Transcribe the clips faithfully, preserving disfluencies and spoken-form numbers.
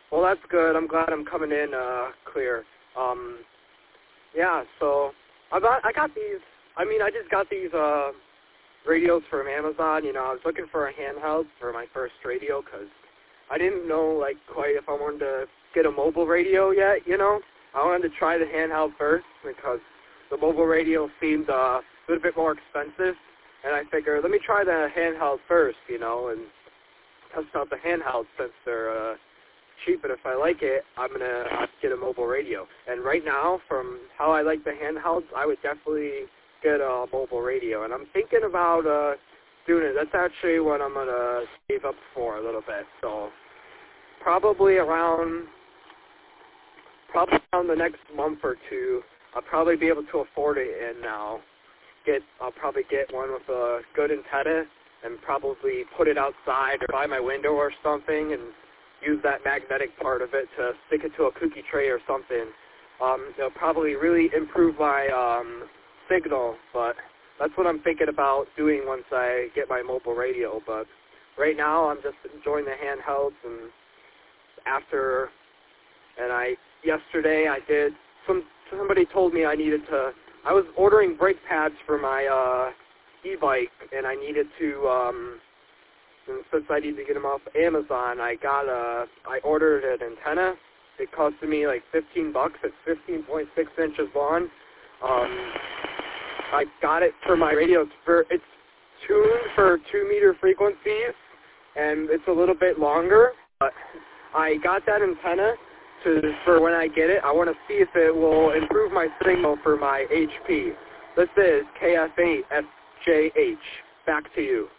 Well, that's good. I'm glad I'm coming in uh, clear. Um, yeah, so I got I got these. I mean, I just got these uh, radios from Amazon. You know, I was looking for a handheld for my first radio because I didn't know like quite if I wanted to get a mobile radio yet. You know, I wanted to try the handheld first because the mobile radio seemed uh, a little bit more expensive, and I figured let me try the handheld first. You know, and test out the handheld since they're uh, cheap, and if I like it, I'm going to uh, get a mobile radio. And right now, from how I like the handhelds, I would definitely get a mobile radio. And I'm thinking about uh, doing it. That's actually what I'm going to save up for a little bit. So probably around, probably around the next month or two, I'll probably be able to afford it, and I'll, get, I'll probably get one with a good antenna and probably put it outside or by my window or something and use that magnetic part of it to stick it to a cookie tray or something. Um, it'll probably really improve my um, signal, but that's what I'm thinking about doing once I get my mobile radio. But right now I'm just enjoying the handhelds, and after, and I, yesterday I did, some somebody told me I needed to, I was ordering brake pads for my uh, e-bike, and I needed to, um, and since I need to get them off Amazon, I got a, I ordered an antenna. It costed me like fifteen bucks. It's fifteen point six inches long. Um, I got it for my radio. It's, for, it's tuned for two meter frequencies, and it's a little bit longer. But I got that antenna to, for when I get it. I want to see if it will improve my signal for my H P. This is K F eight S J H. Back to you.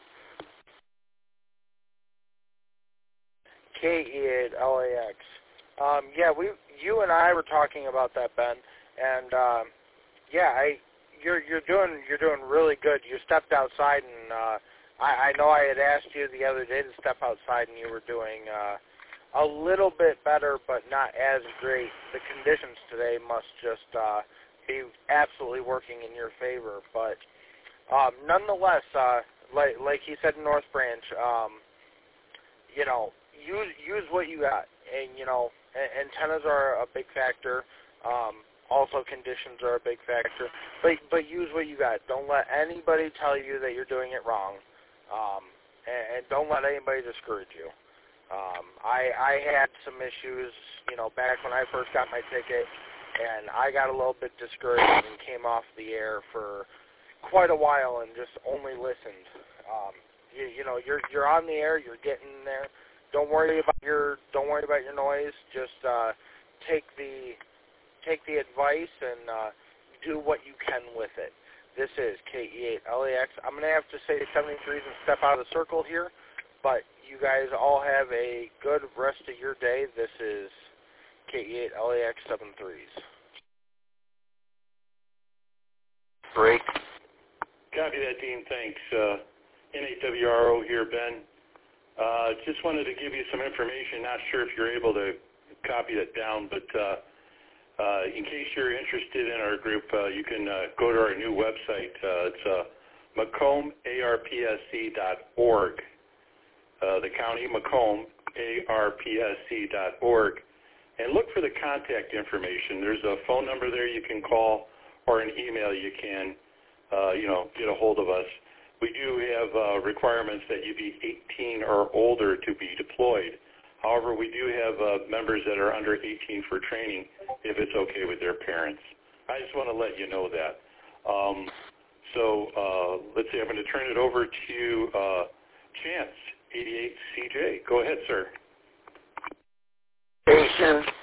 K E eight L A X. Um, yeah, we, you and I were talking about that, Ben, and um, yeah, I, you're you're doing you're doing really good. You stepped outside, and uh, I, I know I had asked you the other day to step outside, and you were doing uh, a little bit better, but not as great. The conditions today must just uh, be absolutely working in your favor, but um, nonetheless, uh, like like he said in North Branch, um, you know. Use use what you got, and you know, antennas are a big factor. Um, also, conditions are a big factor. But but use what you got. Don't let anybody tell you that you're doing it wrong, um, and, and don't let anybody discourage you. Um, I I had some issues, you know, back when I first got my ticket, and I got a little bit discouraged and came off the air for quite a while and just only listened. Um, you, you know, you're you're on the air. You're getting there. Don't worry about your don't worry about your noise. Just uh, take the take the advice and uh, do what you can with it. This is K E eight L A X. I'm going to have to say seventy-threes and step out of the circle here, but you guys all have a good rest of your day. This is K E eight L A X seventy-threes. Break. Copy that, Dean. Thanks. Uh, N eight W R O here, Ben. Uh, just wanted to give you some information. Not sure if you're able to copy that down, but uh, uh, in case you're interested in our group, uh, you can uh, go to our new website. Uh, it's uh, Macomb A R P S C dot org. Uh, the county Macomb A R P S C dot org, and look for the contact information. There's a phone number there you can call, or an email you can, uh, you know, get a hold of us. We do have uh, requirements that you be eighteen or older to be deployed. However, we do have uh, members that are under eighteen for training if it's okay with their parents. I just want to let you know that. Um, so uh, let's see, I'm going to turn it over to uh, Chance, eighty-eight C J. Go ahead, sir. Station